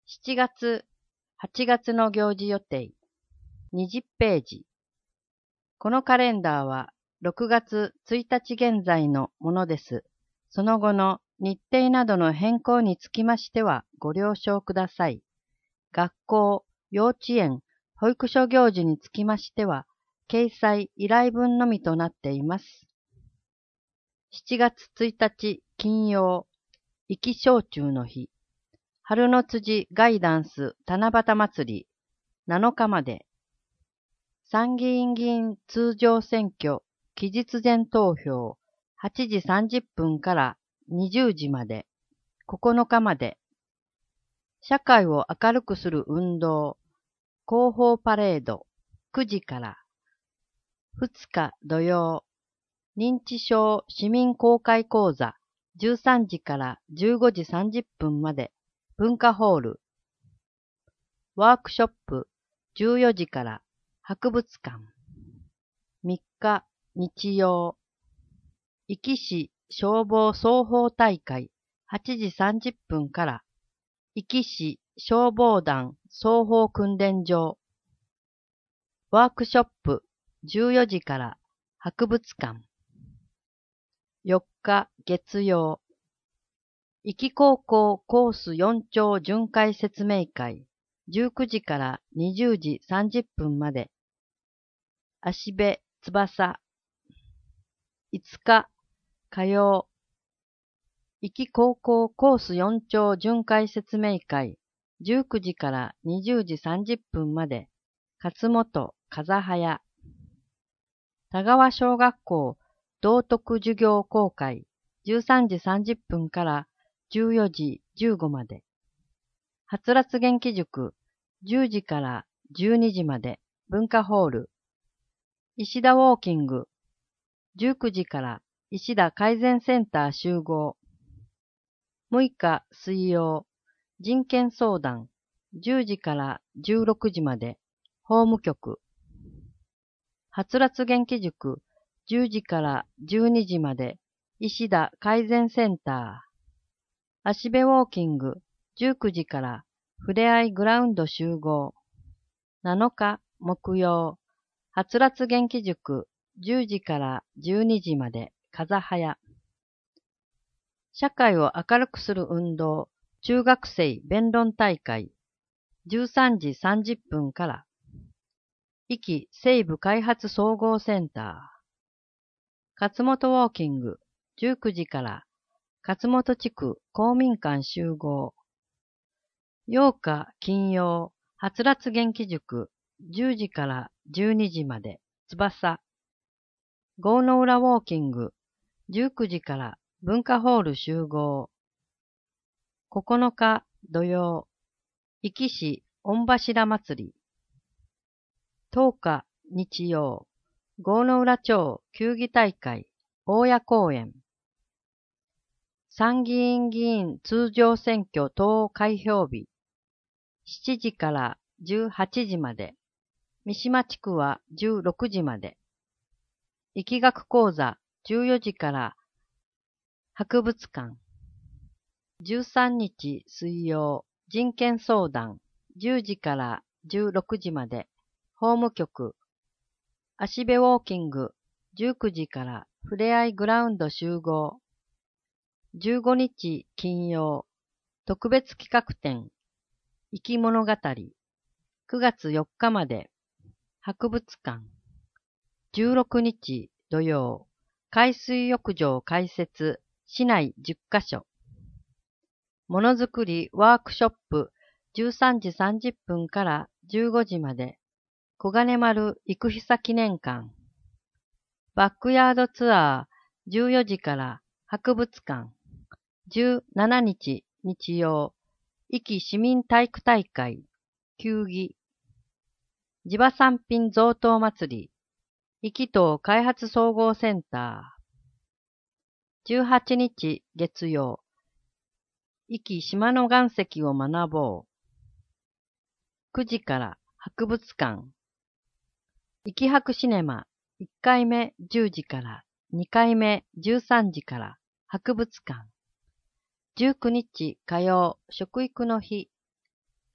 7月、8月の行事予定、20ページ。このカレンダーは6月1日現在のものです。その後の日程などの変更につきましてはご了承ください。学校、幼稚園、保育所行事につきましては、掲載依頼文のみとなっています。7月1日金曜、壱岐小中の日。春の辻ガイダンス七夕祭り7日まで。参議院議員通常選挙期日前投票8時30分から20時まで。9日まで。社会を明るくする運動広報パレード9時から。2日土曜。認知症市民公開講座13時から15時30分まで。文化ホール。ワークショップ14時から博物館。3日日曜。壱岐市消防双方大会8時30分から壱岐市消防団双方訓練場。ワークショップ14時から博物館。4日月曜。壱岐高校コース4丁巡回説明会19時から20時30分まで。芦部翼。5日火曜。壱岐高校コース4丁巡回説明会19時から20時30分まで。勝本風早。田川小学校道徳授業公開13時30分から14時15まで。はつらつ元気塾10時から12時まで。文化ホール。石田ウォーキング19時から石田改善センター集合。6日水曜。人権相談10時から16時まで。法務局。はつらつ元気塾10時から12時まで。石田改善センター。芦部ウォーキング19時からふれあいグラウンド集合。7日木曜。はつらつ元気塾10時から12時まで。風早。社会を明るくする運動中学生弁論大会13時30分から。壱岐西部開発総合センター。勝本ウォーキング19時から勝本地区公民館集合。8日金曜。はつらつ元気塾10時から12時まで。翼。郷の浦ウォーキング19時から文化ホール集合。9日土曜。壱岐市御柱祭り。10日日曜。郷の浦町球技大会大谷公園。参議院議員通常選挙投開票日7時から18時まで。三島地区は16時まで。疫学講座14時から博物館。13日水曜。人権相談10時から16時まで。法務局。芦部ウォーキング19時からふれあいグラウンド集合。15日金曜。特別企画展生き物語9月4日まで。博物館。16日土曜。海水浴場開設市内10カ所。ものづくりワークショップ13時30分から15時まで。小金丸生久記念館。バックヤードツアー14時から博物館。17日日曜。壱岐市民体育大会球技。地場産品贈答祭り。壱岐島開発総合センター。18日月曜。壱岐島の岩石を学ぼう。9時から博物館。壱岐博シネマ1回目10時から2回目13時から博物館。19日火曜食育の日。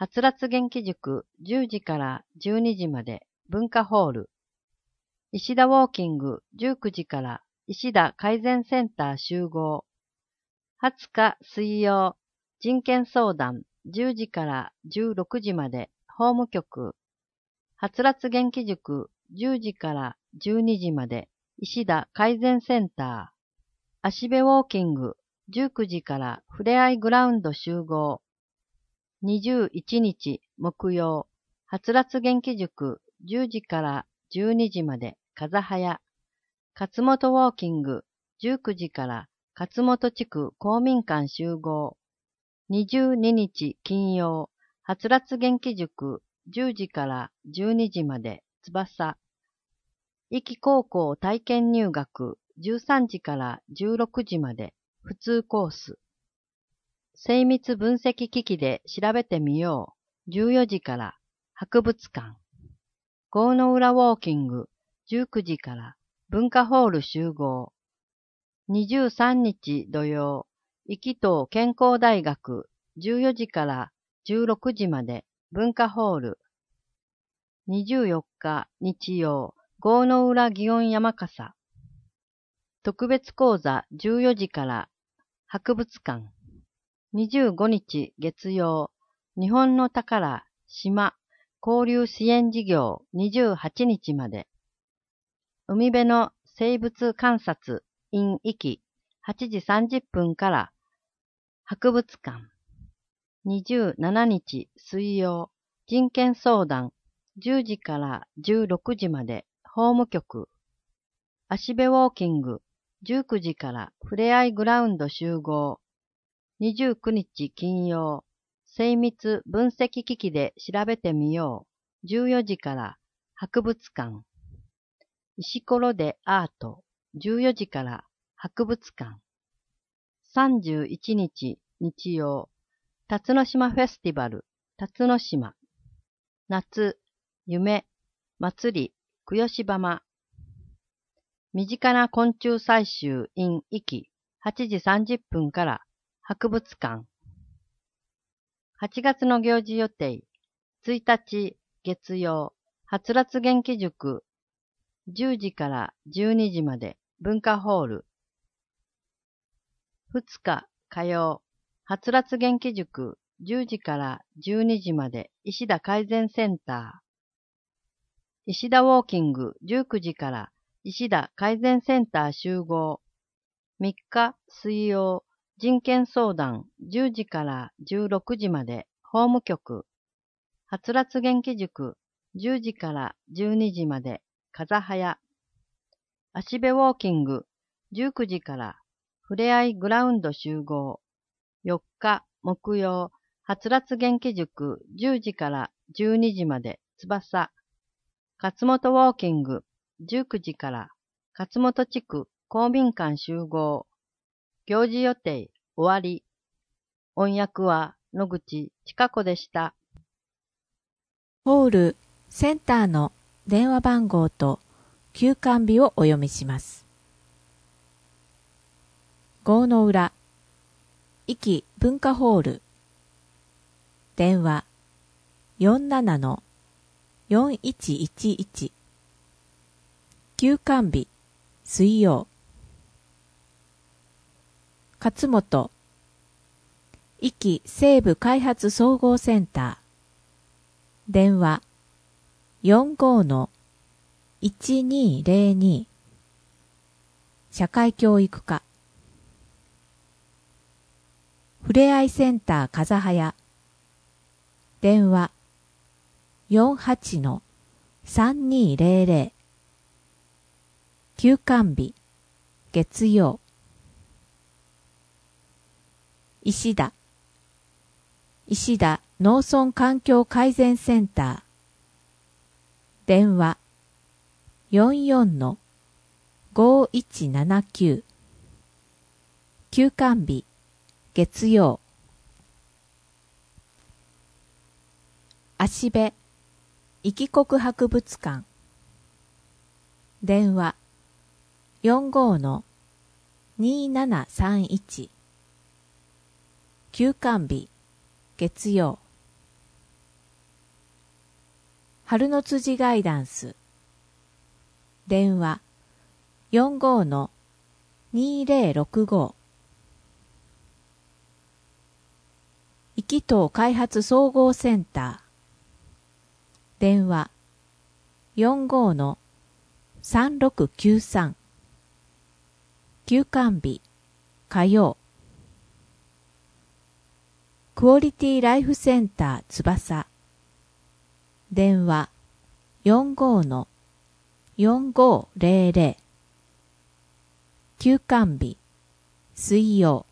はつらつ元気塾10時から12時まで文化ホール。石田ウォーキング19時から石田改善センター集合。20日水曜、人権相談10時から16時まで法務局。はつらつ元気塾10時から12時まで石田改善センター。足部ウォーキング19時からふれあいグラウンド集合。21日木曜、はつらつ元気塾10時から12時まで風早。勝本ウォーキング19時から勝本地区公民館集合。22日金曜、はつらつ元気塾10時から12時まで翼。壱岐高校体験入学13時から16時まで普通コース。精密分析機器で調べてみよう14時から博物館。郷の浦ウォーキング19時から文化ホール集合。23日土曜、壱岐島健康大学14時から16時まで文化ホール。24日日曜、郷の浦祇園山笠。特別講座14時から博物館。25日月曜、日本の宝、島、交流支援事業28日まで。海辺の生物観察 in 壱岐8時30分から博物館。27日水曜、人権相談10時から16時まで法務局。足部ウォーキング19時からふれあいグラウンド集合。29日金曜、精密分析機器で調べてみよう14時から博物館。石ころでアート14時から博物館。31日日曜、辰野島フェスティバル辰野島。夏、夢、祭り、久吉浜。身近な昆虫採集 in 壱岐8時30分から博物館。8月の行事予定。1日月曜、はつらつ元気塾10時から12時まで文化ホール。2日火曜、はつらつ元気塾10時から12時まで石田改善センター。石田ウォーキング19時から石田改善センター集合。3日水曜、人権相談10時から16時まで法務局。はつらつ元気塾10時から12時まで風早。足部ウォーキング19時からふれあいグラウンド集合。4日木曜、はつらつ元気塾10時から12時まで翼。勝本ウォーキング19時から勝本地区公民館集合。行事予定終わり。音訳は野口千佳子でした。 ホールセンターの電話番号と休館日をお読みします。郷の浦壱岐文化ホール電話 47-4111 休館日水曜。勝本壱岐西部開発総合センター電話 45-1202 社会教育課。ふれあいセンター風早電話 48-3200 休館日月曜。石田農村環境改善センター電話 44-5179 休館日月曜。足部壱岐国博物館電話 45-2731 休館日月曜。 春の辻ガイダンス。電話45-2065。壱岐島開発総合センター。電話45-3693。休館日火曜。クオリティライフセンター翼。電話45-4500。休館日水曜。